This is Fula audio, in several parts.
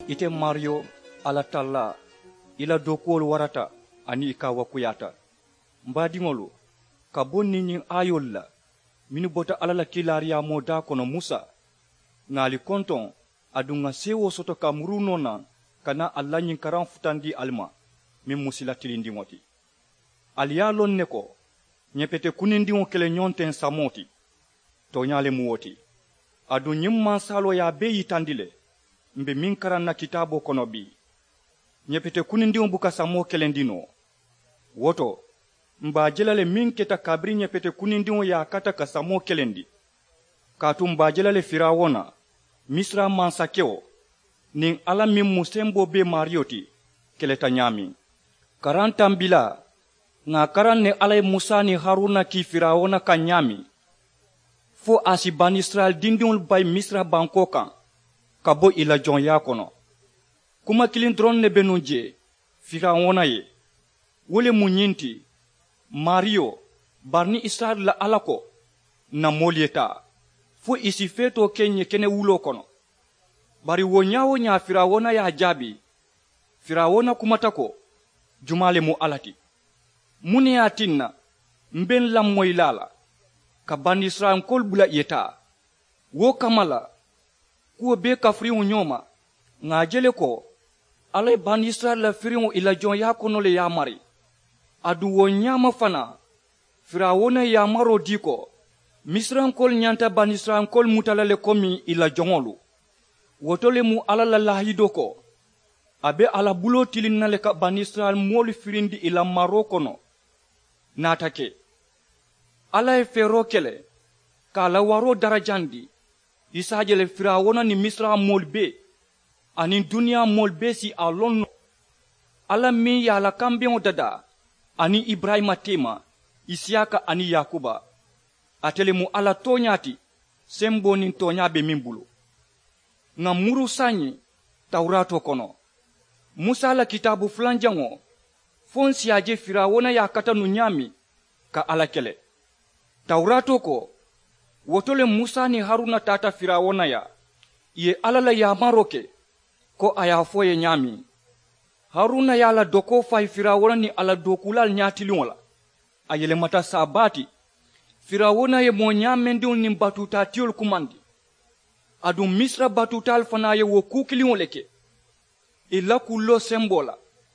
ite Mario ala talla ila dokol warata ani ka wakuyata mbadingolu ka bonni nyin ayol la minu bota ala la kilariya moda kono Musa ngali konton adunga sewo soto kamruno na kana alla nyin karan futandi alma min musila tilindi moti aliyalon neko nyepete kunindi on kele nyonten samoti to nyale muwoti adu nyimman salo ya be yitandile mbe min karan na kitabo kono bi nyepete kunindi on buka samo kelendino woto mba jelale min keta kabri nyepete kunindi on ya kata ka samo kelendi katum ba jelale firawona misra mansakeo nin ala min musembo be marioti keleta nyami karantambila nga karan ne alay Musa ni Haruna ki firawona ka nyami fo asi ban Israel dindiul bay misra banko kan kabo ila jon ya kono kuma kilin dron ne benunje firawona ye wole munyinti Mario barni Israel la alako na molieta fo isi feto kenye kene wulo kono bari wonyawo nya firawona ya jabi firawona kumatako jumale mu alati muni atinna mben lam moylala ka ban Israel kol bula yeta wo kamala ko be kafriu nyoma ngajele ko alay ban Israel la firiu ila jon ya kono le ya mari adu wo nyama fana firawona ya maro diko misran kol nyanta ban Israel kol mutalale komi ila jongolu wotole mu alala lahido ko abe ala bulo tilinale ka ban Israel mol firindi ila marokono natake ala e fero kele kala waro darajandi isajele firawona ni misra molbe ani dunia molbe si alon ala mi ya la kambion dada ani Ibrahima tema Isiaka ani Yakuba atele mu ala tonyati sembo ni tonya be mimbulu na muru sanyi Taurato kono Musa la kitabu flanjango fonsi aje firawona ya kata nunyami ka ala kele Taurato ko wotole Musa ni Haruna tata firawona ya ye alala ya maroke ko aya foye nyami Haruna ya la doko fay firawona ni ala dokulal nyatiliwola ayele mata sabati firawona ye mo nyamendul ni batuta tiol kumandi adu misra batutal fana ye wo kukiliwoleke ila kullo sembola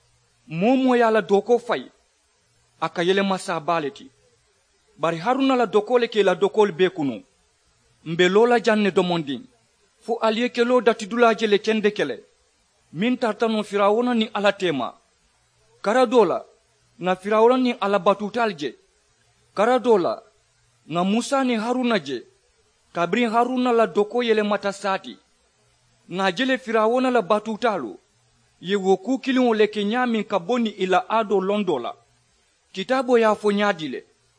momo ya la doko fay akayele masabaleti bari Haruna la dokole ke la dokol bekunu mbelola janne domondin fu aliye kelo datidula jele kende kele min tartano firawona ni ala tema karadola na firawona ni ala batutalje karadola na Musa ni Haruna je kabri Haruna la doko yele matasati na jele firawona la batutalu ye woku kilin leke nyami kaboni ila ado londola kitabo ya fonyadile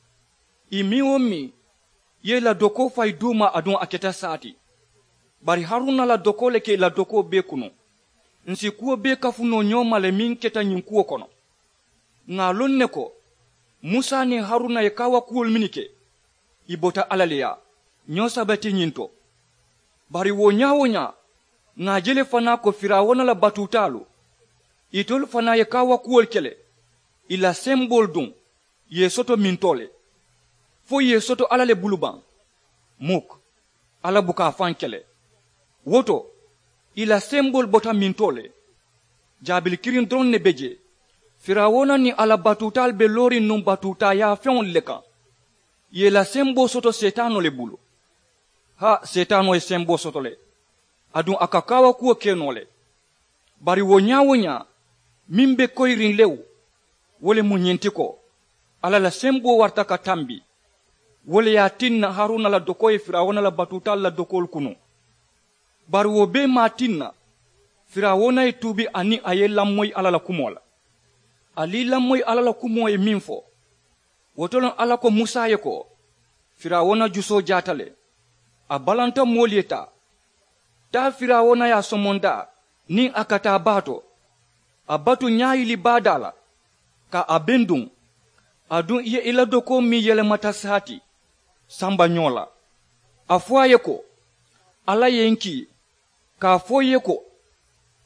imiomi ye la doko fay duma adon aketa sati bari Haruna la doko leke la doko bekuno nsi kuo be kafuno nyoma le min keta nyinkuo kono ngalonne ko Musa ni Haruna ye kawa kuol minike ibota alaleya nyosa bati nyinto bari wonya ngajele fana ko firawona la batutalu itol fana ye kawa kuol kele ila symbol dun ye soto mintole fo ye soto alale buluban muk ala buka fankele woto ila symbol bota mintole jabil kirin dron ne beje firawona ni ala batutal be lori num batuta ya feon leka ye la symbol soto setano le bulu ha setano e symbol soto le adun akakawa kuo kenole bari wonya mimbe koirin lew wole munyentiko ala la symbol warta katambi wole ya tinna Haruna la dokoye firawona la batutal la dokol kunu bari wo be matinna firawona e tubi ani aye lammoy ala la kumola ali lammoy ala la kumo e minfo wotolon ala ko Musa ye ko firawona juso jatale a balanta molieta ta firawona ya somonda ni akata bato abatu nyaayili badala ka abendun adun ye ila doko mi yele matasati samba nyola afwaye ko ala yenki ka foye ko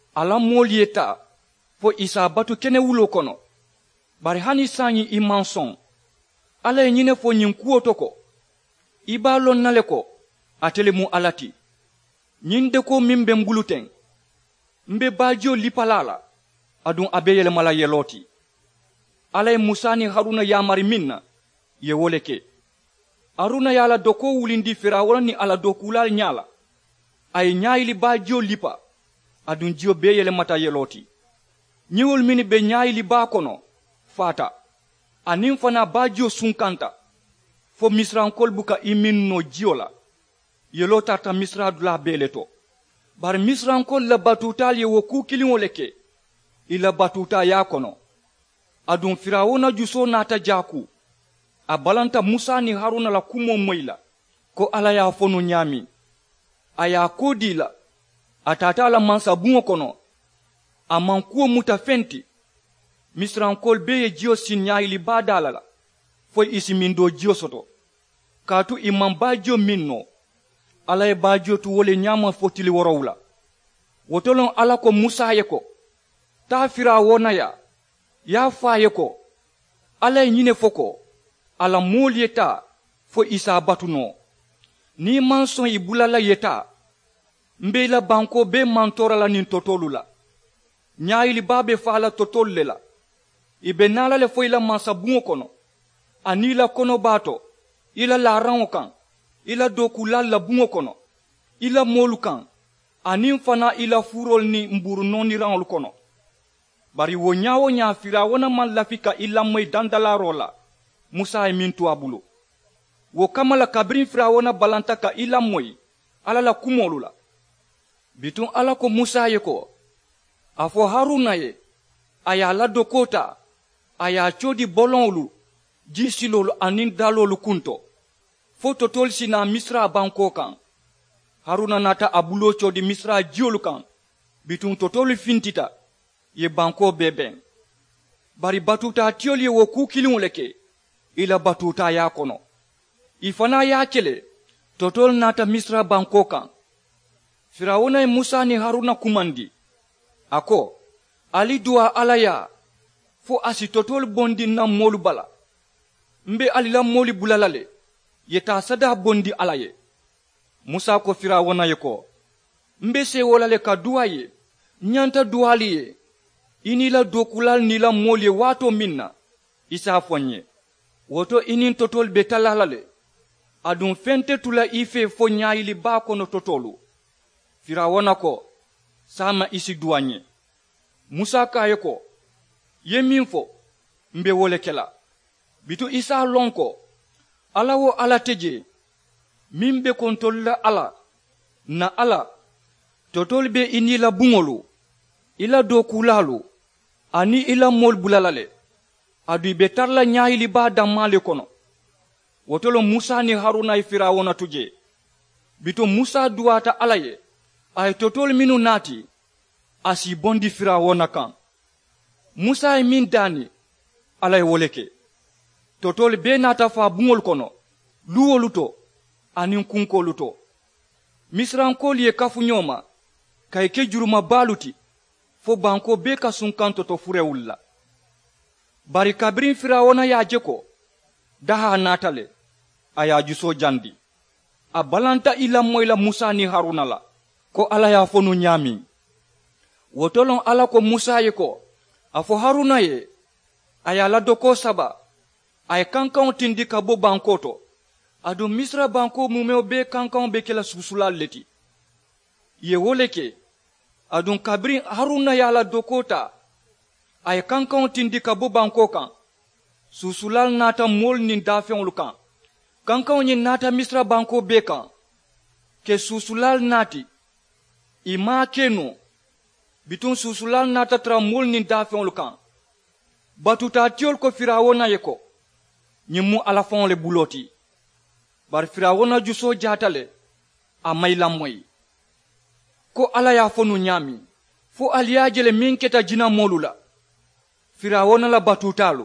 ala moolu ye ta fo isa batu kene wulo kono bari hani sanyi i man sɔn ala ye ɲine fo ɲin kuwo to ko i b'a lɔn nale ko atele mu ala ti ɲin de ko min ben bulu ten n be baajiyo lipala la adun a be yelemala yeloo ti ala ye musa ni haruna yamari min na ye wo le ke haruna ye ala doko wulindi firawuna ni ala dokulal ɲala a ye ɲayili baajiyo lipa adun jiyo be yelemata yeloo ti ɲiwol mini be ɲayili baa kono fata anin fana baajiyo sunkanta fo misirankol buka i min no jiyo la yelo tarta misira dula bee le to bari misirankol la batutal ye wo ku kiliŋo le ke i la batuta ya kono adun firawuna juso nata jaku a balanta musa ni haruna la kumo moyi la ko ala y'a fo no ɲaami a y'a koodi la a tata la mansa buŋo kono a man kuwo muta fenti misirankol be ye jiyo sin ɲayili baa dala la fo isi min do jiyo soto kaatu i man baajiyo min no ala ye baajiyo tu wole ɲama fotili worow la wotolon ala ko musa ye ko taa firawona y'a fa ye ko ala ye ɲine fo ko ala moolu ye ta fo isa batu no ni man sɔn i bulala ye ta n be i la banko be mantora la nin totolu la ɲayili baa be fa la totolu le la i be nala le fo i la mansabuŋo kono ani i la kɔnɔbaato i la laaraŋo kaŋ i la dokulal la buŋo kono i la moolu kaŋ aniŋ fana i la furol ni mburu noniraŋolu kono bari wo ɲa wo ɲa firawuna man lafi ka i lamoyi dandalaro la musa ye min tu a bulu wo kama la kabirin firawuna balanta ka i lamoyi ala la kumolu la bitun ala ko musa ye ko a fo haruna ye a y'a ladoko ta a y'a codi bolonwolu jisilolu aniŋ dalolu kunto fo totolu si na misira banko kan haruna nata a bulo codi misira jiyolu kan bitun totolu fintita ye banko bee ben bari batuta tiyolu ye wo ku kiliŋo le ke i la batuta y'a kono i fana y'a kele totolu nata misira banko kan firawuna ye musa ni haruna kumandi a ko ali duwa ala ya fo asi totolu bondi na moolu bala n be ali la moolu bulala le ye taa sada bondi ala ye musa ko firawuna ye ko n be sewola le ka duwa ye ɲanta duwali ye i ni la dokulal ni la moolu ye waato min na i s'a fo n ye woto i nin totolu be talala le adun fente tula i fe fo ɲayili baa kono totolu firawuna ko sama isi duwa n ye musa k'a ye ko ye min fo n be wo le kela bitu i s'a lɔn ko ala wo ala te je min be kontolu la ala na ala totolu be i ni la buŋolu i la dokulalu ani i la moolu bulala le adu i be tara la ɲayili baa danma le kono wotolo musa ni haruna ye firawuna tu je bitu musa duwata ala ye a ye totolu minnu naati a si bondi firawuna kan musa ye min daani ala ye wo le ke totolu bee naata fa buŋolu kono luwolu to aniŋ kunkolu to misirankolu ye kafu ɲoma ka i ke juruma baalu ti fo banko bee ka sunkanto to furewulu la bari kabirin firawuna y'a je ko daha naata le a y'a juso jandi a balanta i lamoyi la musa ni haruna la ko ala y'a fo nu ɲaamin wotolon ala ko musa ye ko a fo haruna ye a y'a ladoko saba a ye kankanw tindi ka bo banko to adun misira banko mumeo bee kankanw be kela susulal le ti ye wo le ke adun kabirin haruna y'a ladoko ta a ye kankanw tindi ka bo banko kan susulal naata moolu nin daafeŋolu kan kankanw ye naata misira banko bee kan ke susulal naati i maa ke no bitun susulal naata tara moolu nin daafeŋolu kan batutatiyolu ko firawuna ye ko ñiŋ mu alafaŋo le buloo ti bari firawuna jusoo jaata le a mayi lamoyi ko ala y'a fo nu ɲaami fo ali y'a je le miŋ keta jina moolu la firawuna la batutaalu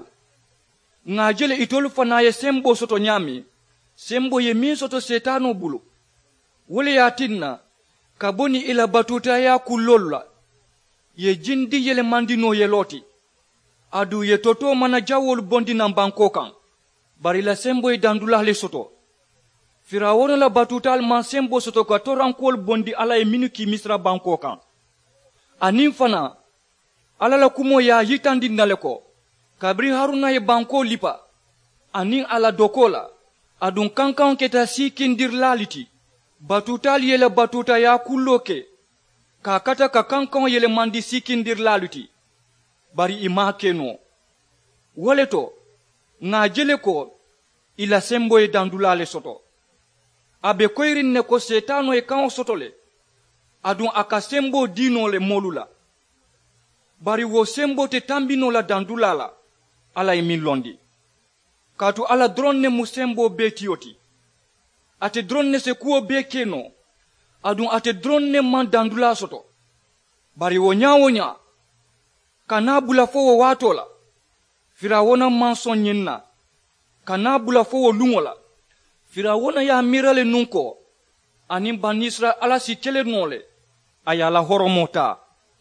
ŋa je le itolu fana ye sembo soto ɲaami sembo ye miŋ soto setano bulu wo le ye a tinna ka bo ni i la batutaya kulloolu la ye jindi yele mandino yeloti adu ye toto mana jawol bondi nan banko kan bari la sembo e dandula le soto firawona la batutal man sembo soto ka torankol bondi ala e minuki misra banko kan anin fana ala la kumo ya yitandi nale ko kabri haruna ye banko lipa anin ala dokola adun kankan keta sikindir laliti batutal yele batuta ya kulloke ka kata ka kankan yele mandi sikindir laliti bari ima keno woleto nga jele ko ila sembo e dandulale soto abe koirin ne ko setano e kan sotole adun aka sembo dino le molula bari wo sembo te tambino la dandulala ala e min londi katu ala dronne mu sembo be tiyoti ate dronne se kuo be keno adun ate dronne man dandula soto bari wo nya kana bula fo wo watola firawona man sonyinna kana bula fo wo lungola firawona ya mirale nunko anin banisra ala si kele nole ayala horomota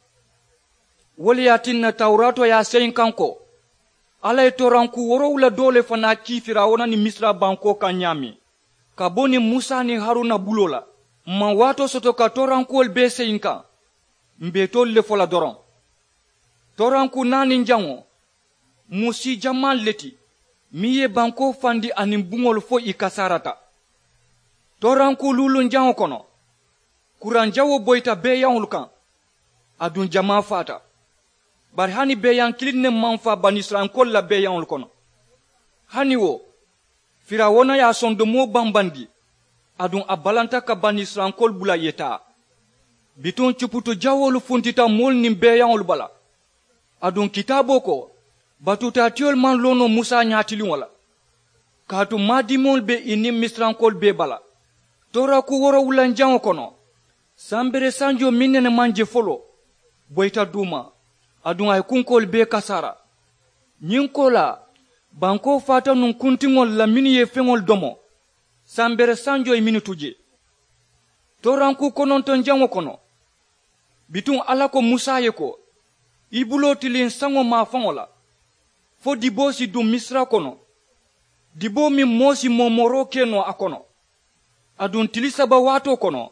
wali yatinna taurato ya sein kanko ala etoranku worowla dole fana ki firawona ni misra banko kanyami kaboni musa ni haruna bulola man wato soto ka torankol be sein kan mbetol le fola doron toranku nani njango musi jaman leti miye banko fandi anin bungol fo ikasarata toranku lulu njango kono kuran jawo boyta be yanul kan adun jama fata bar hani be yan kilinne manfa banisran kolla be yanul kono hani wo firawona ya sondo mo bambandi adun abalanta ka banisran kol bula yeta biton chuputo jawolu funtita mol nim be yanul bala adun kitabo ko batuta tiol man lono musa nyatili wala katu madimol be ini misrankol be bala tora ku woro wulan jango kono sambere sanjo minene manje folo boyta duma adun ay kunkol be kasara nyinkola banko fata nun kuntingol la miniye fengol domo sambere sanjo e minutuje toranku kononton jango kono bitun alako musa yeko ibulo tilin sango ma fangola fo dibo si dum misra kono dibo mi mosi momoro keno akono adun tilisaba wato kono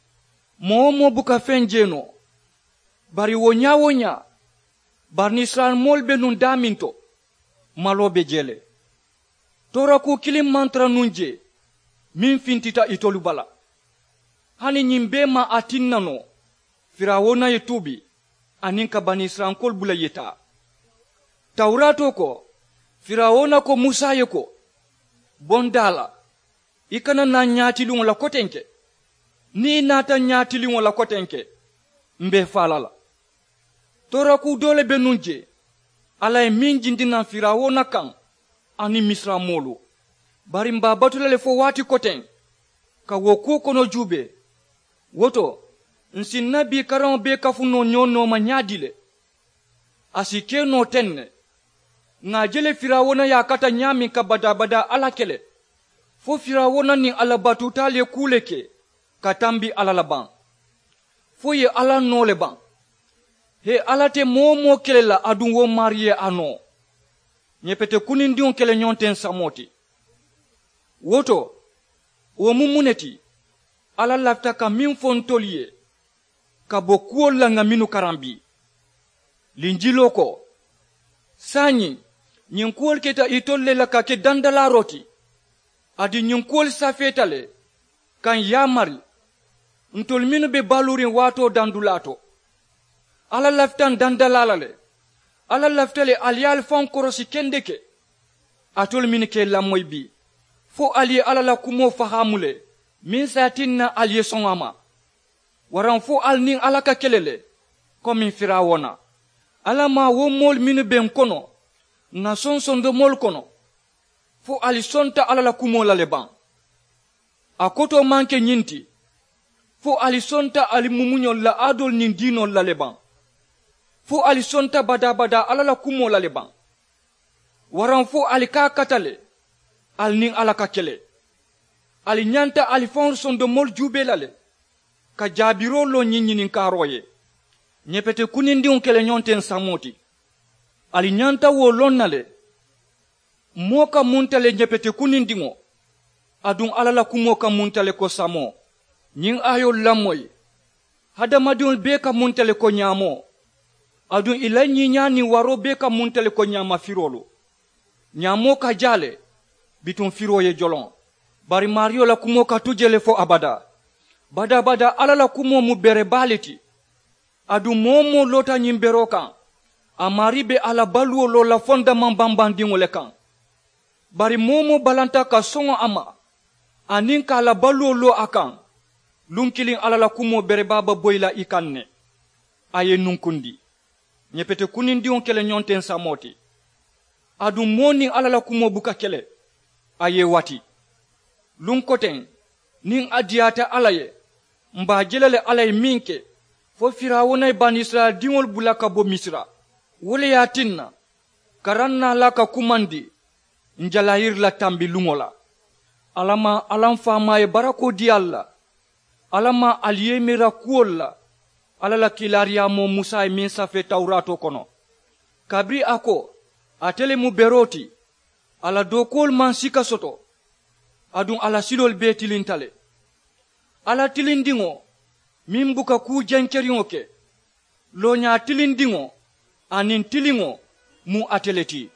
mo buka fenjeno bari wonya barni Israel molbe nun daminto malobe jele tora ku kilim mantra nunje min fintita itolu bala hani nyimbe ma atinnano firawona yetubi aninka bani Israel kol bula yeta taurato ko firawona ko musa yeko bondala ikana na nyatilu la kotenke ni nata nyatilu la kotenke mbe falala tora ku dole benunje ala e minjindina firawona kan ani misra molu bari mba batulale fo wati koten ka woku kono jube woto nsin nabi karan be kafuno nyono ma nyadile asike no tenne nga jele firawona ya kata nyami ka bada ala kele fo firawona ni ala batutale kuleke katambi ala laban fo ye ala no le ban he alate momo kele la adun wo mariye ano nyepete kunindion kele nyonten samoti woto wo mumuneti ala lafta ka min fontoliye ka bokuol la ngaminu karambi linjilo ko sanyi nyinkuol keta itolle la ka ke dandala roti adi nyinkuol safetale kan yamari ntol minu be balurin wato dandulato ala laftan dandalalale ala laftale aliyal fon korosi kendeke atol min ke lamoy bi fo ali ala la kumo fahamule min satinna aliye songama waran fo alnin ala ka kelele komin firawona ala ma wo mol min ben kono na sonsondo mol kono fo ali sonta ala la kumo la leban akoto manke nyinti fo ali sonta ali mumunyol la adol nin dinol la leban fo ali sonta bada ala la kumo la leban waran fo ali ka katale al nin ala ka kele ali nyanta ali fon son de mol jube lale ka jabiro lo nyinyin karoye nyepete kunindiŋo kele nyonten samoti ali nyanta wo lonnale moka muntale nyepete kunindiŋo adun alala kumo ka muntale ko samo nyin ayol lamoy hadamadiol be ka muntale ko nyamo adun ila nyinyani waro be ka muntale ko nyama firolo nyamo ka jale bitun firo ye jolon bari mario la kumo ka tujele fo abada bada alala kumo mu bere baleti adu momo lota nyimbero kan amari be ala baluo lo la fondament bambandingo le kan bari momo balanta ka songo ama anin ka ala baluo lo akan lunkilin alala kumo bere baba boyla ikanne aye nunkundi nyepete kunindion kele nyonten samoti adu moni alala kumo buka kele aye wati lunkoten nin adiyata alaye mba jelale alaye minke fo firawona ban Israel dingol bulaka bo misra wole yatinna karanna laka kumandi njalayir la tambi lungola alama alamfama e barako di alla alama aliyemira kuolla alala kilaria mo Musa e min safe Taurato kono kabri ako atele mu beroti ala dokol man sika soto adun ala silol be tilintale ala tilindingo min buka ku jankeriŋo ke lo nya tilindingo anin tilingo mu ateleti